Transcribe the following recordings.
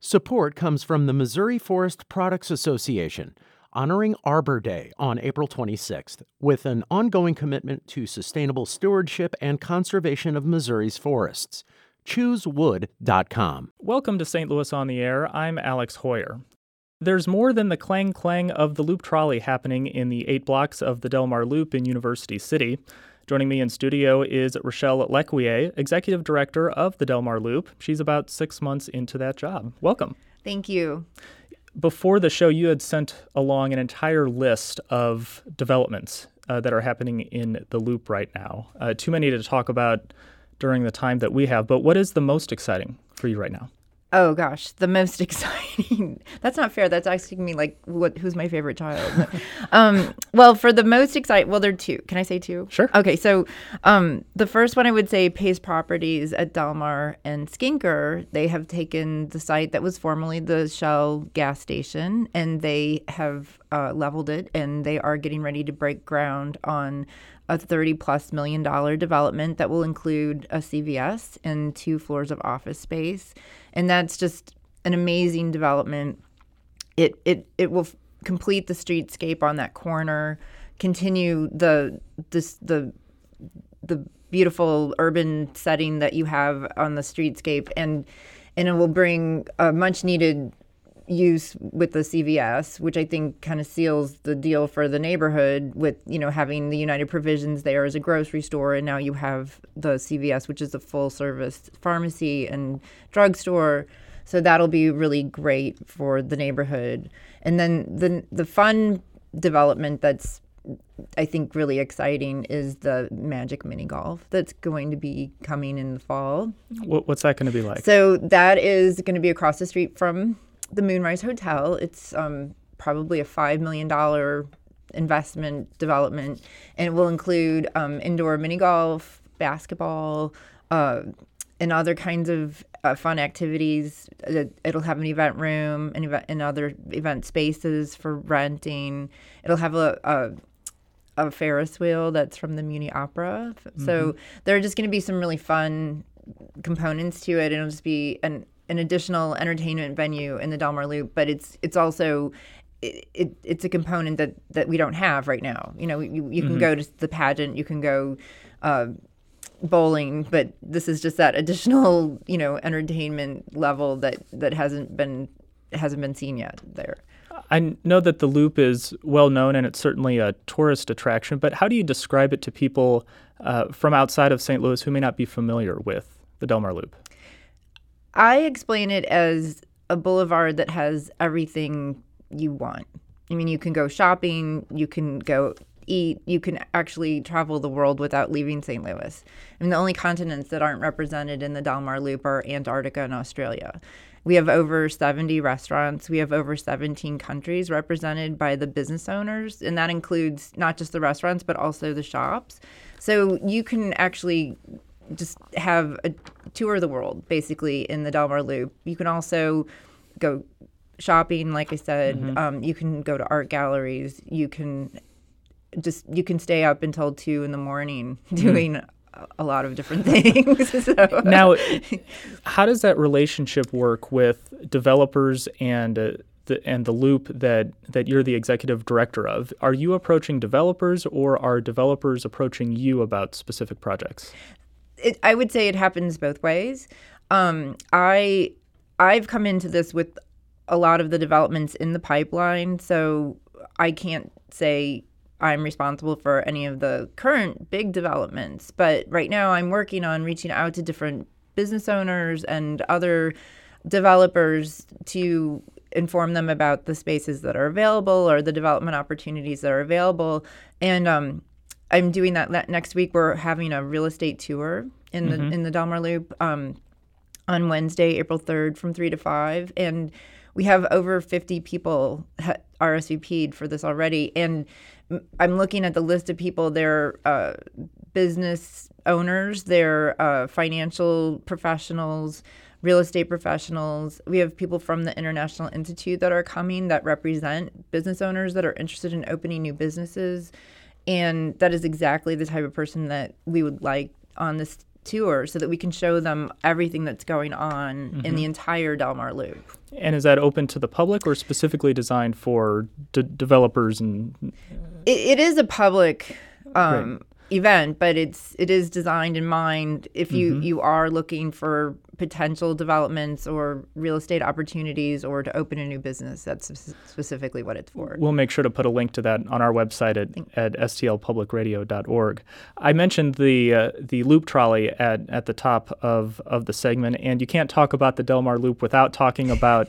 Support comes from the Missouri Forest Products Association, honoring Arbor Day on April 26th, with an ongoing commitment to sustainable stewardship and conservation of Missouri's forests. ChooseWood.com. Welcome to St. Louis on the Air. I'm Alex Hoyer. There's more than the clang-clang of the Loop Trolley happening in the 8 blocks of the Delmar Loop in University City. Joining me in studio is Rochelle Lequier, Executive Director of the Delmar Loop. She's about 6 months into that job. Welcome. Thank you. Before the show, you had sent along an entire list of developments that are happening in the Loop right now. Too many to talk about during the time that we have, but what is the most exciting for you right now? Oh, gosh, the most exciting. That's not fair. That's asking me, who's my favorite child? Well, for the most exciting, there are two. Can I say two? Sure. Okay, so the first one I would say Pace Properties at Delmar and Skinker. They have taken the site that was formerly the Shell gas station, and they have leveled it, and they are getting ready to break ground on a $30+ million development that will include a CVS and 2 floors of office space. And that's just an amazing development. It will complete the streetscape on that corner, continue the beautiful urban setting that you have on the streetscape, and it will bring a much needed use with the CVS, which I think kind of seals the deal for the neighborhood with, having the United Provisions there as a grocery store. And now you have the CVS, which is a full service pharmacy and drugstore. So that'll be really great for the neighborhood. And then the fun development that's, I think, really exciting is the Magic Mini Golf that's going to be coming in the fall. What's that going to be like? So that is going to be across the street from the Moonrise Hotel. It's probably a $5 million investment development, and it will include indoor mini golf, basketball, and other kinds of fun activities. It'll have an event room and other event spaces for renting. It'll have a Ferris wheel that's from the Muni Opera. So there are just going to be some really fun components to it. It'll just be an additional entertainment venue in the Delmar Loop, but it's also it's a component that we don't have right now. You can go to the pageant, you can go bowling, but this is just that additional entertainment level that hasn't been seen yet there. I know that the Loop is well known and it's certainly a tourist attraction, but how do you describe it to people from outside of St. Louis who may not be familiar with the Delmar Loop? I explain it as a boulevard that has everything you want. I mean, you can go shopping, you can go eat, you can actually travel the world without leaving St. Louis. I mean, the only continents that aren't represented in the Delmar Loop are Antarctica and Australia. We have over 70 restaurants. We have over 17 countries represented by the business owners, and that includes not just the restaurants, but also the shops. So you can actually just have a tour of the world, basically, in the Delmar Loop. You can also go shopping, like I said. You can go to art galleries. You can stay up until 2 a.m. doing a lot of different things. So. Now, how does that relationship work with developers and the Loop that you're the executive director of? Are you approaching developers, or are developers approaching you about specific projects? I would say it happens both ways. I've come into this with a lot of the developments in the pipeline, so I can't say I'm responsible for any of the current big developments. But right now I'm working on reaching out to different business owners and other developers to inform them about the spaces that are available or the development opportunities that are available. And I'm doing that next week. We're having a real estate tour in the Delmar Loop on Wednesday, April 3rd from 3 to 5. And we have over 50 people RSVP'd for this already. And I'm looking at the list of people. They're business owners, they're financial professionals, real estate professionals. We have people from the International Institute that are coming that represent business owners that are interested in opening new businesses. And that is exactly the type of person that we would like on this tour so that we can show them everything that's going on in the entire Del Mar Loop. And is that open to the public or specifically designed for developers? And It is a public event, but it is designed in mind if you are looking for potential developments or real estate opportunities or to open a new business. That's specifically what it's for. We'll make sure to put a link to that on our website at stlpublicradio.org. I mentioned the Loop Trolley at the top of the segment, and you can't talk about the Del Mar Loop without talking about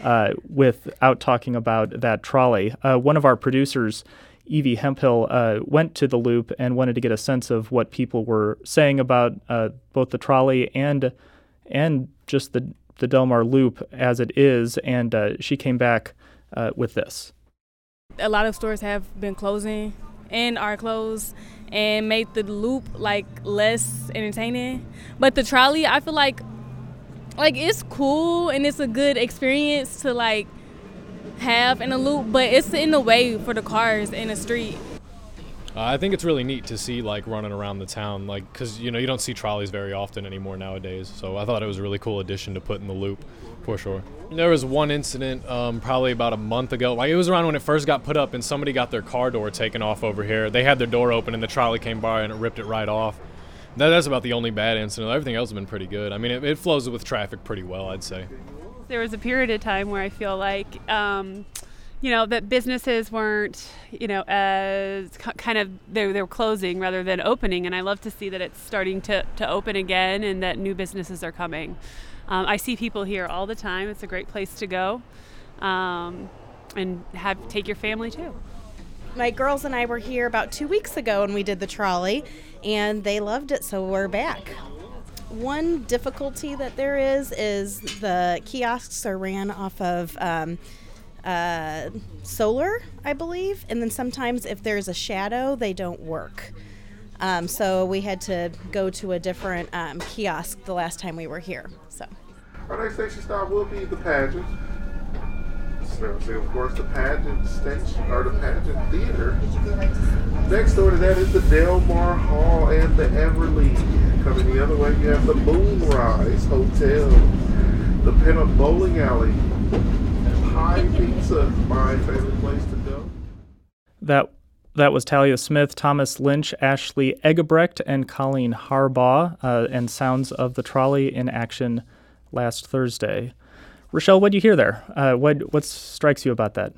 that trolley. One of our producers, Evie Hemphill, went to the Loop and wanted to get a sense of what people were saying about both the trolley and just the Del Mar Loop as it is, and she came back with this. A lot of stores have been closing and are closed and made the Loop less entertaining. But the trolley, I feel like it's cool and it's a good experience to have in a Loop, but it's in the way for the cars in the street. I think it's really neat to see running around the town, because you don't see trolleys very often anymore nowadays. So I thought it was a really cool addition to put in the Loop, for sure. There was one incident probably about a month ago. It was around when it first got put up, and somebody got their car door taken off over here. They had their door open, and the trolley came by, and it ripped it right off. That's about the only bad incident. Everything else has been pretty good. I mean, it flows with traffic pretty well, I'd say. There was a period of time where I feel like that businesses weren't, as kind of, they were closing rather than opening. And I love to see that it's starting to open again and that new businesses are coming. I see people here all the time. It's a great place to go and take your family too. My girls and I were here about 2 weeks ago when we did the trolley, and they loved it, so we're back. One difficulty that there is the kiosks are ran off of solar, I believe, and then sometimes if there's a shadow, they don't work. So we had to go to a different kiosk the last time we were here. So our next station stop will be the pageant. So, of course, the pageant station or the pageant theater. Next door to that is the Del Mar Hall and the Everly. Coming the other way, you have the Moonrise Hotel, the Pinup Bowling Alley, Pie Pizza, my favorite place to go. That was Talia Smith, Thomas Lynch, Ashley Eggebrecht, and Colleen Harbaugh, and sounds of the trolley in action last Thursday. Rochelle, what do you hear there? What strikes you about that?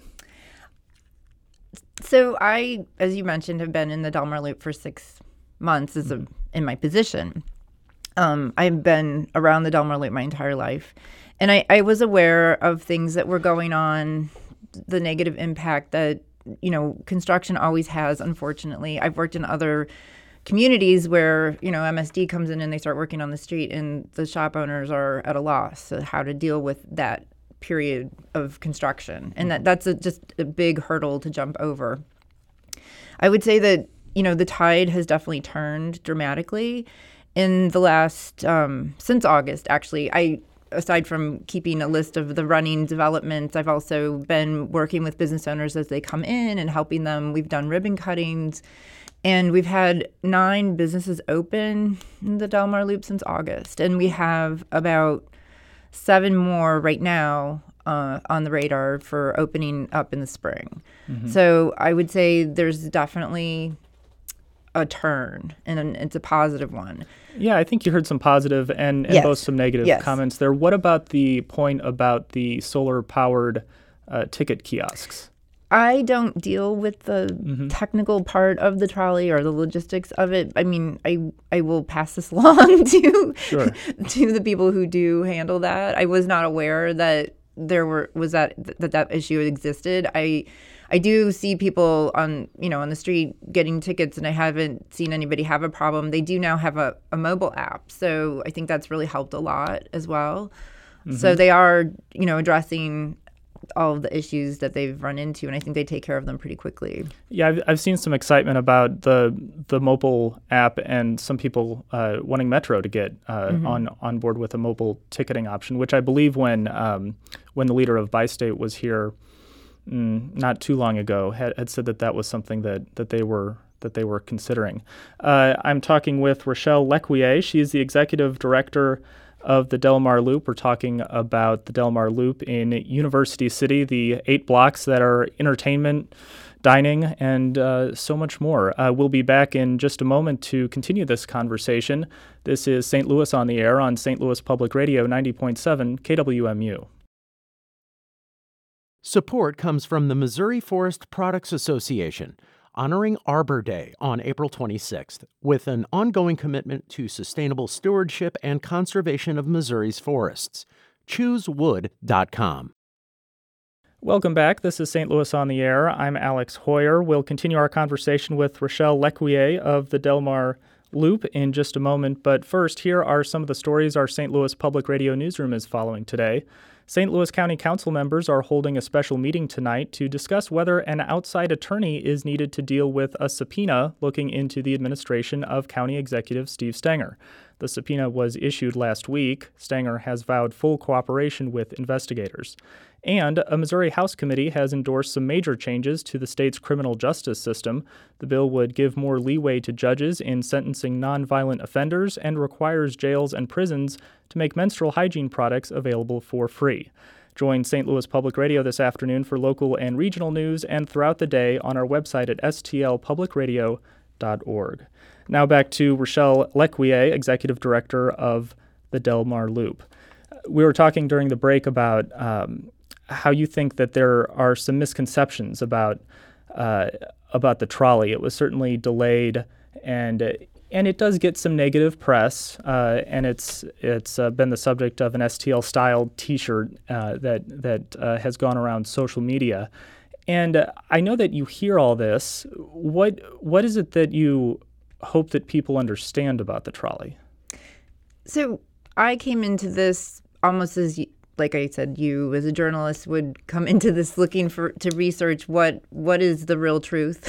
So I, as you mentioned, have been in the Del Mar Loop for 6 months in my position. I've been around the Del Mar Loop my entire life. And I was aware of things that were going on, the negative impact that, construction always has, unfortunately. I've worked in other communities where, MSD comes in and they start working on the street and the shop owners are at a loss so how to deal with that period of construction. And that's just a big hurdle to jump over. I would say that, the tide has definitely turned dramatically in the last, since August, actually. Aside from keeping a list of the running developments, I've also been working with business owners as they come in and helping them. We've done ribbon cuttings, and we've had 9 businesses open in the Del Mar Loop since August. And we have about 7 more right now on the radar for opening up in the spring. Mm-hmm. So I would say there's definitely a turn, and it's a positive one. Yeah, I think you heard some positive and both some negative comments there. What about the point about the solar-powered ticket kiosks? I don't deal with the technical part of the trolley or the logistics of it. I mean, I will pass this along to the people who do handle that. I was not aware that that issue existed. I do see people on the street getting tickets, and I haven't seen anybody have a problem. They do now have a mobile app, so I think that's really helped a lot as well. Mm-hmm. So they are, addressing all of the issues that they've run into, and I think they take care of them pretty quickly. Yeah, I've seen some excitement about the mobile app and some people wanting Metro to get on board with a mobile ticketing option, which I believe when the leader of Bi-State was here not too long ago had said that was something that they were they were considering. I'm talking with Rochelle Lequier. She is the executive director of the Del Mar Loop. We're talking about the Del Mar Loop in University City, the 8 blocks that are entertainment, dining, and so much more. We'll be back in just a moment to continue this conversation. This is St. Louis on the Air on St. Louis Public Radio 90.7 KWMU. Support comes from the Missouri Forest Products Association, honoring Arbor Day on April 26th with an ongoing commitment to sustainable stewardship and conservation of Missouri's forests. ChooseWood.com. Welcome back. This is St. Louis on the Air. I'm Alex Hoyer. We'll continue our conversation with Rochelle Lequier of the Del Mar Loop in just a moment. But first, here are some of the stories our St. Louis Public Radio newsroom is following today. St. Louis County Council members are holding a special meeting tonight to discuss whether an outside attorney is needed to deal with a subpoena looking into the administration of County Executive Steve Stenger. The subpoena was issued last week. Stenger has vowed full cooperation with investigators. And a Missouri House committee has endorsed some major changes to the state's criminal justice system. The bill would give more leeway to judges in sentencing nonviolent offenders and requires jails and prisons to make menstrual hygiene products available for free. Join St. Louis Public Radio this afternoon for local and regional news and throughout the day on our website at stlpublicradio.org. Now back to Rochelle Lequier, Executive Director of the Del Mar Loop. We were talking during the break about how you think that there are some misconceptions about the trolley. It was certainly delayed, and it does get some negative press, and it's been the subject of an STL-styled T-shirt that has gone around social media. And I know that you hear all this. What is it that you hope that people understand about the trolley? So I came into this almost as, like I said, you as a journalist would come into this looking to research what is the real truth.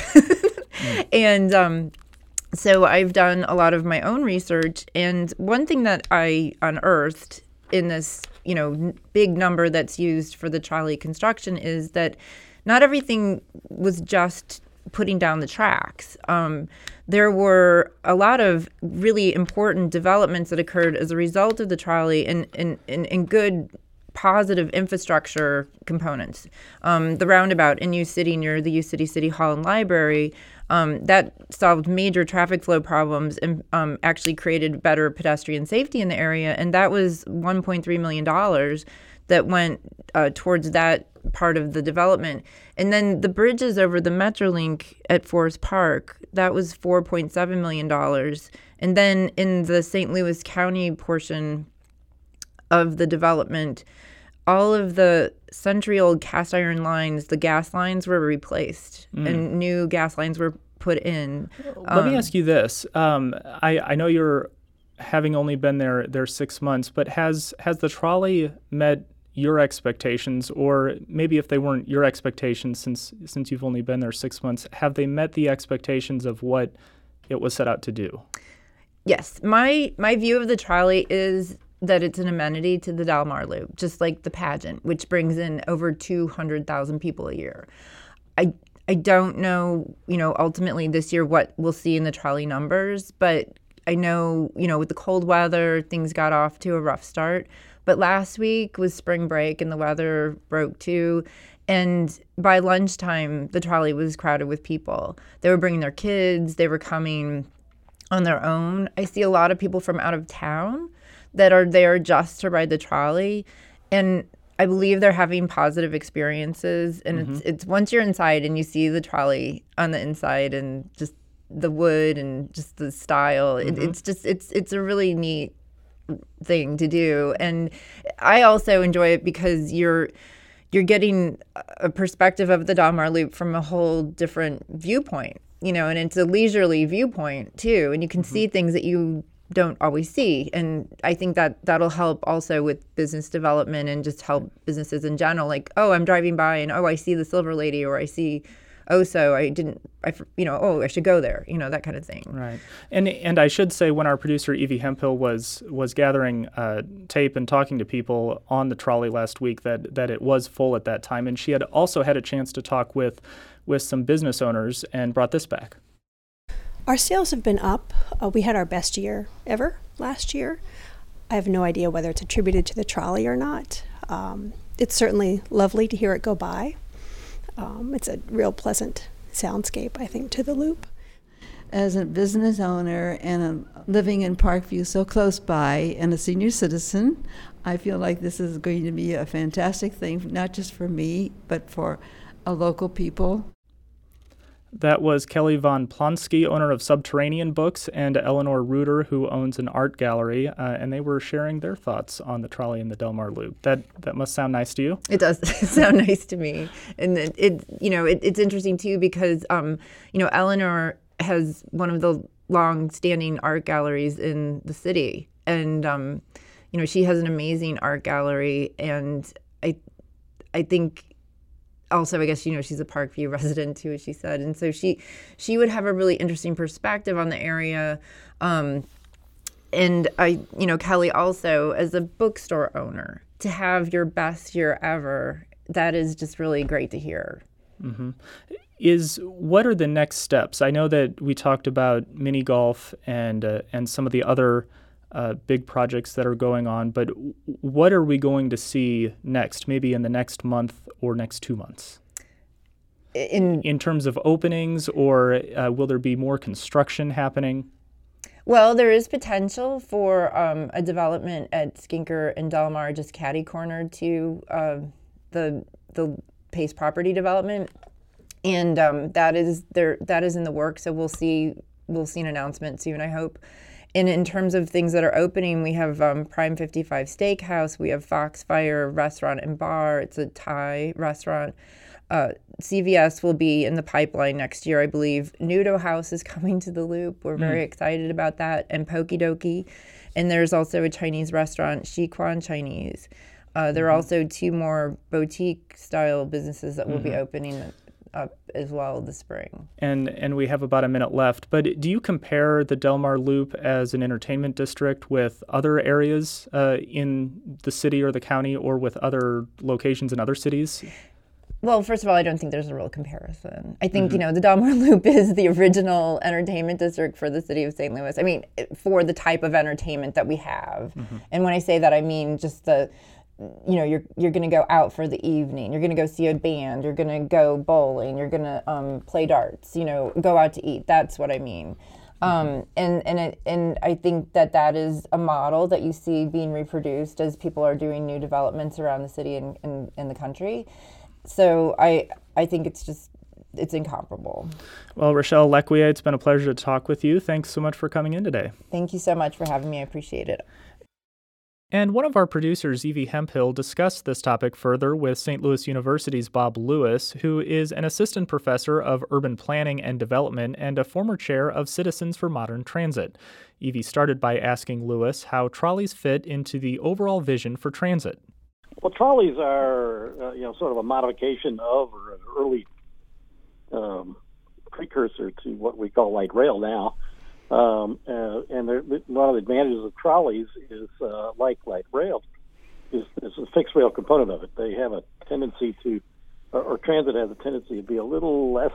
And so I've done a lot of my own research. And one thing that I unearthed in this, big number that's used for the trolley construction is that not everything was just putting down the tracks. There were a lot of really important developments that occurred as a result of the trolley and good positive infrastructure components. The roundabout in U City near the U City City Hall and Library, that solved major traffic flow problems and actually created better pedestrian safety in the area. And that was $1.3 million that went towards that part of the development. And then the bridges over the Metrolink at Forest Park, that was $4.7 million. And then in the St. Louis County portion of the development, all of the century-old cast iron lines, the gas lines were replaced and new gas lines were put in. Let me ask you this. I know you're having only been there 6 months, but has the trolley met your expectations, or maybe if they weren't your expectations since you've only been there 6 months, have they met the expectations of what it was set out to do? Yes. My view of the trolley is that it's an amenity to the Del Mar Loop, just like the pageant, which brings in over 200,000 people a year. I don't know, ultimately this year what we'll see in the trolley numbers, but I know, with the cold weather, things got off to a rough start. But last week was spring break and the weather broke too. And by lunchtime, the trolley was crowded with people. They were bringing their kids. They were coming on their own. I see a lot of people from out of town that are there just to ride the trolley. And I believe they're having positive experiences. And it's once you're inside and you see the trolley on the inside and just the wood and just the style, it's a really neat thing to do. And I also enjoy it because you're getting a perspective of the Del Mar Loop from a whole different viewpoint, and it's a leisurely viewpoint too, and you can see things that you don't always see. And I think that'll help also with business development and just help businesses in general, like, oh, I'm driving by and I see the Silver Lady, or I see I should go there, that kind of thing. Right. And I should say, when our producer Evie Hemphill was gathering tape and talking to people on the trolley last week, that it was full at that time. And she had also had a chance to talk with some business owners and brought this back. Our sales have been up. We had our best year ever last year. I have no idea whether it's attributed to the trolley or not. It's certainly lovely to hear it go by. It's a real pleasant soundscape, I think, to the Loop. As a business owner and living in Parkview so close by and a senior citizen, I feel like this is going to be a fantastic thing, not just for me, but for local people. That was Kelly Von Plonsky, owner of Subterranean Books, and Eleanor Reuter, who owns an art gallery, and they were sharing their thoughts on the trolley and the Del Mar Loop. That must sound nice to you? It does sound nice to me, and it's interesting too because Eleanor has one of the long-standing art galleries in the city, and she has an amazing art gallery, and I think. Also, I guess, she's a Parkview resident too, as she said. And so she would have a really interesting perspective on the area. And Kelly also, as a bookstore owner, to have your best year ever, that is just really great to hear. Mm-hmm. What are the next steps? I know that we talked about mini golf and some of the other big projects that are going on, but what are we going to see next, maybe in the next month or next 2 months? In terms of openings, or will there be more construction happening? Well, there is potential for a development at Skinker and Del Mar, just catty-cornered to the Pace property development, and that is in the works. So we'll see an announcement soon, I hope. And in terms of things that are opening, we have Prime 55 Steakhouse, we have Foxfire Restaurant and Bar, it's a Thai restaurant. CVS will be in the pipeline next year, I believe. Nudo House is coming to the Loop. We're very excited about that. And Pokidoki. And there's also a Chinese restaurant, Shiquan Chinese. There are also 2 more boutique-style businesses that will be opening up as well this spring. And we have about a minute left, but do you compare the Del Mar Loop as an entertainment district with other areas in the city or the county, or with other locations in other cities? Well, first of all, I don't think there's a real comparison. I think, the Del Mar Loop is the original entertainment district for the city of St. Louis. I mean, for the type of entertainment that we have. And when I say that, I mean just you're going to go out for the evening. You're going to go see a band. You're going to go bowling. You're going to play darts. Go out to eat. That's what I mean. And I think that is a model that you see being reproduced as people are doing new developments around the city and in the country. So I think it's incomparable. Well, Rochelle Lequier, it's been a pleasure to talk with you. Thanks so much for coming in today. Thank you so much for having me. I appreciate it. And one of our producers, Evie Hemphill, discussed this topic further with St. Louis University's Bob Lewis, who is an assistant professor of urban planning and development and a former chair of Citizens for Modern Transit. Evie started by asking Lewis how trolleys fit into the overall vision for transit. Well, trolleys are, sort of a modification of, or an early precursor to what we call light rail now. And one of the advantages of trolleys is, like light rail, is a fixed rail component of it. They have a tendency to, or transit has a tendency to be a little less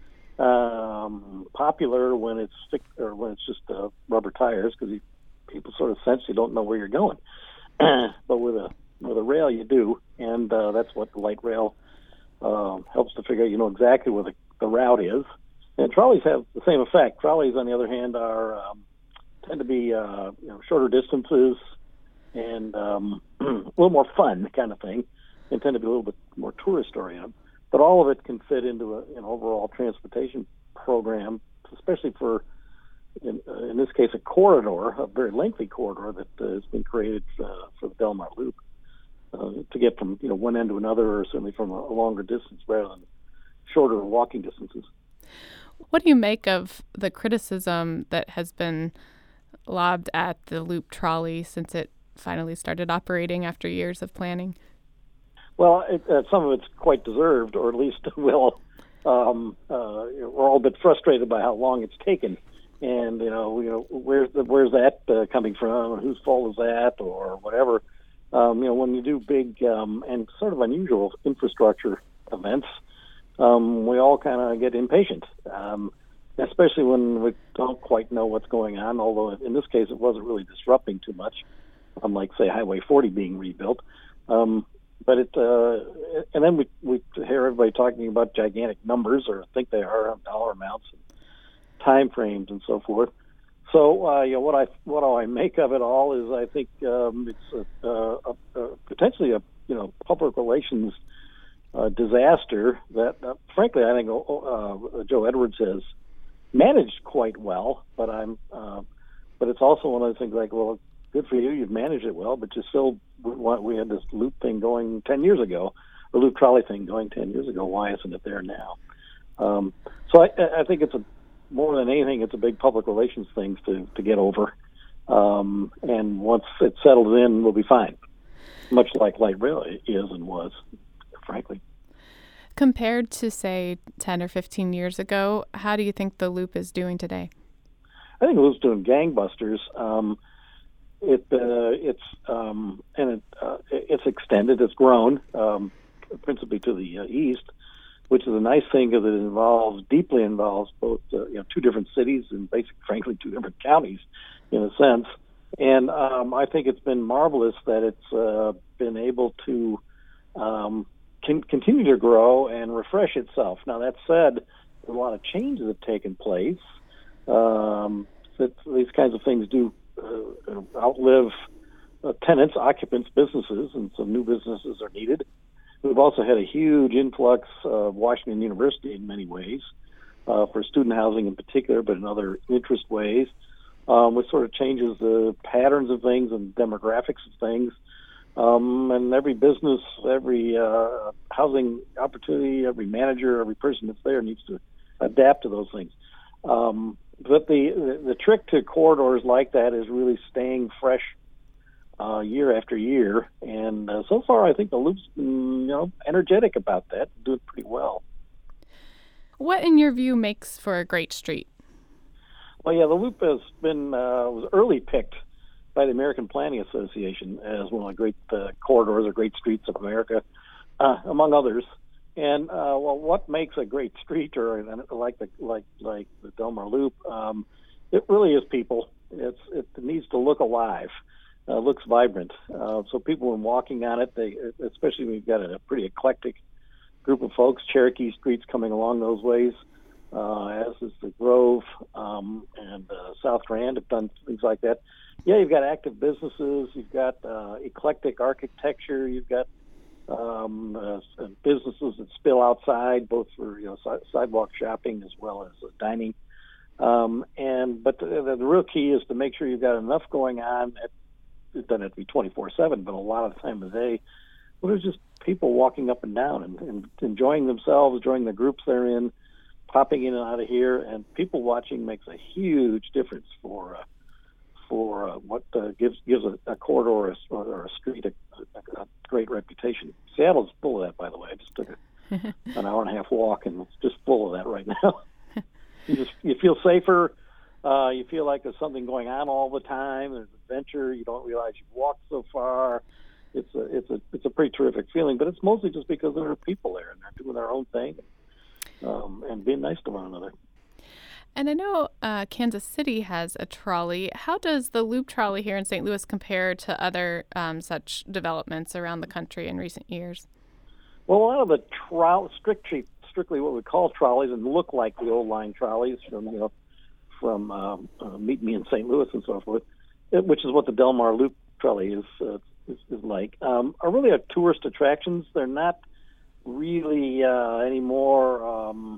popular when it's just rubber tires, because people sort of sense you don't know where you're going. But with a rail, you do, and that's what the light rail helps to figure out. You know exactly where the route is. And trolleys have the same effect. Trolleys, on the other hand, tend to be shorter distances and a little more fun kind of thing, and tend to be a little bit more tourist oriented. But all of it can fit into an overall transportation program, especially for, in this case, a corridor, a very lengthy corridor that has been created for the Del Mar Loop to get from one end to another, or certainly from a longer distance rather than shorter walking distances. What do you make of the criticism that has been lobbed at the Loop trolley since it finally started operating after years of planning? Well, some of it's quite deserved, or at least we're all a bit frustrated by how long it's taken, and where's that coming from, whose fault is that, or whatever. When you do big and sort of unusual infrastructure events, we all kind of get impatient. especially when we don't quite know what's going on, although in this case it wasn't really disrupting too much, unlike, say, Highway 40 being rebuilt. But and then we hear everybody talking about gigantic numbers, or think they are, dollar amounts, and time frames, and so forth. So, what I make of it all is I think it's potentially a public relations disaster that, frankly, I think Joe Edwards has managed quite well. But it's also one of those things like, well, good for you, you've managed it well, but we had this loop thing going 10 years ago, the loop trolley thing going 10 years ago. Why isn't it there now? So I think it's more than anything, it's a big public relations thing to get over. And once it settles in, we'll be fine. Much like light rail is and was, frankly. Compared to, say, 10 or 15 years ago, how do you think the loop is doing today? I think the loop's doing gangbusters. It's extended. It's grown, principally to the east, which is a nice thing because it deeply involves both two different cities and frankly two different counties, in a sense. And I think it's been marvelous that it's been able to continue to grow and refresh itself. Now, that said, a lot of changes have taken place. That these kinds of things do outlive tenants, occupants, businesses, and so new businesses are needed. We've also had a huge influx of Washington University in many ways, for student housing in particular, but in other interest ways, which sort of changes the patterns of things and demographics of things. And every business, every housing opportunity, every manager, every person that's there needs to adapt to those things. But the trick to corridors like that is really staying fresh year after year. And so far, I think the loop's been, energetic about that, doing pretty well. What, in your view, makes for a great street? Well, yeah, the loop has been was early picked by the American Planning Association as one of the great corridors or great streets of America, among others. And what makes a great street, or like the Del Mar Loop, it really is people. It needs to look alive, looks vibrant. So people, when walking on it, especially when you've got a pretty eclectic group of folks. Cherokee Street's coming along those ways, as is the Grove and South Grand have done things like that. Yeah, you've got active businesses, you've got eclectic architecture, you've got businesses that spill outside, both for sidewalk shopping as well as dining. But the real key is to make sure you've got enough going on. It doesn't have to be 24/7, but a lot of the time of the day, well, there's just people walking up and down and enjoying themselves, enjoying the groups they're in, popping in and out of here, and people watching makes a huge difference for what gives a corridor or a street a great reputation. Seattle's full of that, by the way. I just took an hour and a half walk, and it's just full of that right now. You feel safer. You feel like there's something going on all the time. There's adventure. You don't realize you've walked so far. It's a pretty terrific feeling, but it's mostly just because there are people there and they're doing their own thing and being nice to one another. And I know Kansas City has a trolley. How does the Loop Trolley here in St. Louis compare to other such developments around the country in recent years? Well, a lot of the strictly what we call trolleys and look like the old line trolleys from Meet Me in St. Louis and so forth, which is what the Del Mar Loop Trolley is like, are really tourist attractions. They're not really anymore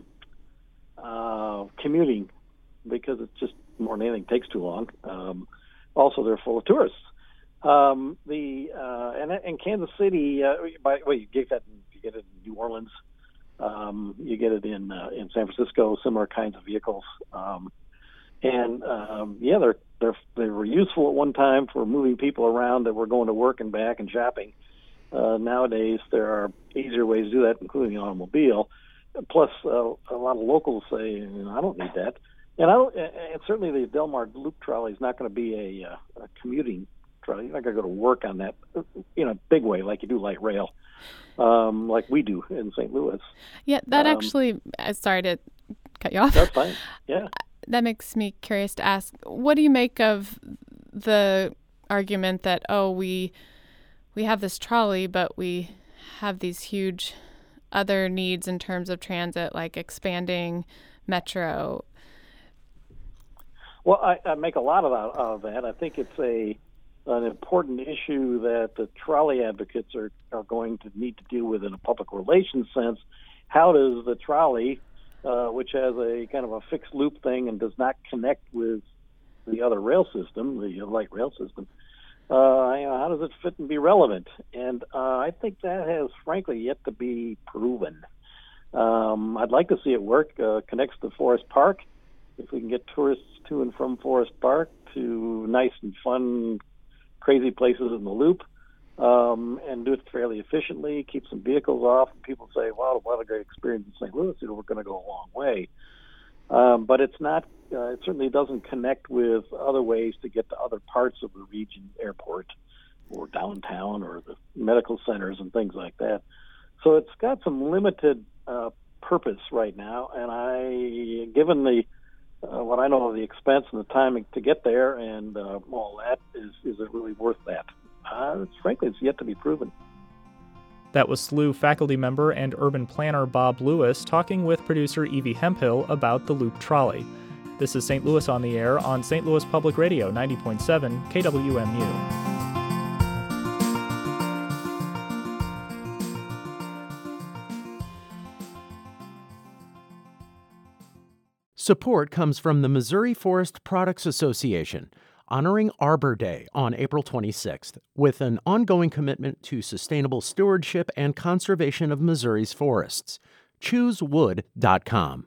commuting, because it's just more than anything takes too long. Also, they're full of tourists. And Kansas City, by the way, you get it in New Orleans. You get it in San Francisco. Similar kinds of vehicles. They were useful at one time for moving people around that were going to work and back and shopping. Nowadays, there are easier ways to do that, including the automobile. Plus, a lot of locals say, I don't need that. And certainly the Del Mar Loop Trolley is not going to be a commuting trolley. You're not going to go to work on that in a big way like you do light rail, like we do in St. Louis. Yeah, that actually, sorry to cut you off. That's fine. Yeah. That makes me curious to ask, what do you make of the argument that, we have this trolley, but we have these huge other needs in terms of transit, like expanding metro? Well, I make a lot of that. I think it's an important issue that the trolley advocates are going to need to deal with in a public relations sense. How does the trolley, which has a kind of a fixed loop thing and does not connect with the other rail system, the light rail system, how does it fit and be relevant? And I think that has, frankly, yet to be proven. I'd like to see it work. Connects to Forest Park. If we can get tourists to and from Forest Park to nice and fun, crazy places in the loop, and do it fairly efficiently, keep some vehicles off, and people say, wow, what a great experience in St. Louis, we're going to go a long way. But it's not, it certainly doesn't connect with other ways to get to other parts of the region, airport or downtown or the medical centers and things like that. So it's got some limited purpose right now, and given the what I know of the expense and the timing to get there and all that, is it really worth that? Frankly, it's yet to be proven. That was SLU faculty member and urban planner Bob Lewis talking with producer Evie Hemphill about the Loop Trolley. This is St. Louis on the Air on St. Louis Public Radio 90.7 KWMU. Support comes from the Missouri Forest Products Association, honoring Arbor Day on April 26th with an ongoing commitment to sustainable stewardship and conservation of Missouri's forests. ChooseWood.com.